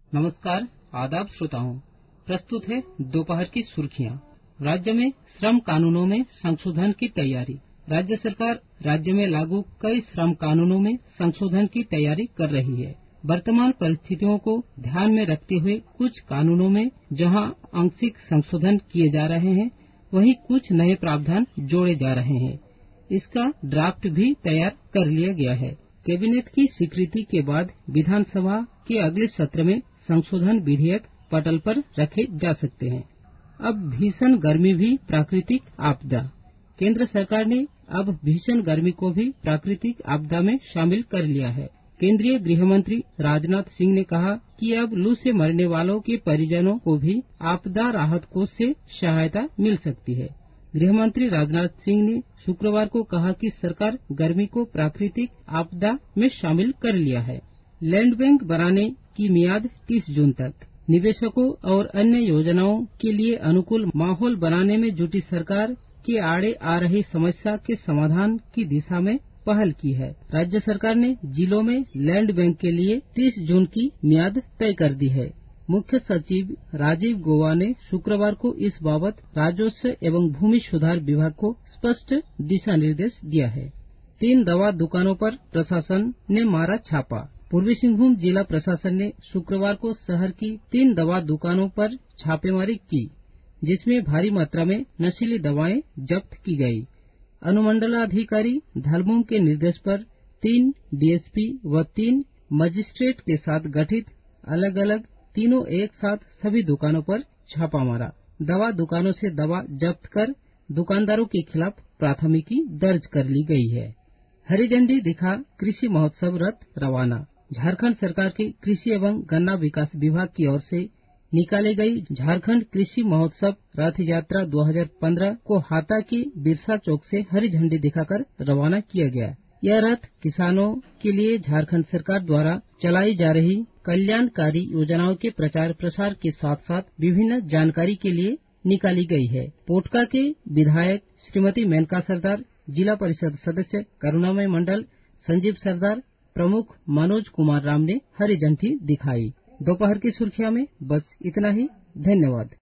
नमस्कार, आदाब श्रोताओं। प्रस्तुत है दोपहर की सुर्खियां। राज्य में श्रम कानूनों में संशोधन की तैयारी। राज्य सरकार राज्य में लागू कई श्रम कानूनों में संशोधन की तैयारी कर रही है। वर्तमान परिस्थितियों को ध्यान में रखते हुए कुछ कानूनों में जहां आंशिक संशोधन किए जा रहे हैं, वहीं कुछ नए प्रावधान जोड़े जा रहे हैं। इसका ड्राफ्ट भी तैयार कर लिया गया है। कैबिनेट की स्वीकृति के बाद विधानसभा के अगले सत्र में संशोधन विधेयक पटल पर रखे जा सकते हैं। अब भीषण गर्मी भी प्राकृतिक आपदा। केंद्र सरकार ने अब भीषण गर्मी को भी प्राकृतिक आपदा में शामिल कर लिया है। केंद्रीय गृह मंत्री राजनाथ सिंह ने कहा कि अब लू से मरने वालों के परिजनों को भी आपदा राहत कोष से सहायता मिल सकती है। गृह मंत्री राजनाथ सिंह ने शुक्रवार को कहा कि सरकार गर्मी को प्राकृतिक आपदा में शामिल कर लिया है। लैंड बैंक बनाने की मियाद 30 जून तक। निवेशकों और अन्य योजनाओं के लिए अनुकूल माहौल बनाने में जुटी सरकार के आड़े आ रही समस्या के समाधान की दिशा में पहल की है। राज्य सरकार ने जिलों में लैंड बैंक के लिए 30 जून की मियाद तय कर दी है। मुख्य सचिव राजीव गौबा ने शुक्रवार को इस बाबत राजस्व एवं भूमि सुधार विभाग को स्पष्ट दिशा निर्देश दिया है। 3 दवा दुकानों पर प्रशासन ने मारा छापा। पूर्वी सिंहभूम जिला प्रशासन ने शुक्रवार को शहर की 3 दवा दुकानों पर छापेमारी की, जिसमें भारी मात्रा में नशीली दवाएं जब्त की गयी। अनुमंडलाधिकारी धलमुम के निर्देश पर 3 डीएसपी व 3 मजिस्ट्रेट के साथ गठित अलग अलग तीनों एक साथ सभी दुकानों पर छापा मारा। दवा दुकानों से दवा जब्त कर दुकानदारों के खिलाफ प्राथमिकी दर्ज कर ली गई है। हरी झंडी दिखा कृषि महोत्सव रथ रवाना। झारखंड सरकार के कृषि एवं गन्ना विकास विभाग की ओर से निकाली गई झारखंड कृषि महोत्सव रथ यात्रा 2015 को हाता के बिरसा चौक से हरी झंडी दिखाकर रवाना किया गया। यह रथ किसानों के लिए झारखंड सरकार द्वारा चलाई जा रही कल्याणकारी योजनाओं के प्रचार प्रसार के साथ साथ विभिन्न जानकारी के लिए निकाली गई है। पोटका के विधायक श्रीमती मेनका सरदार, जिला परिषद सदस्य करुणामय मंडल संजीव सरदार, प्रमुख मनोज कुमार राम ने हरी झंडी दिखाई। दोपहर की सुर्खियां में बस इतना ही। धन्यवाद।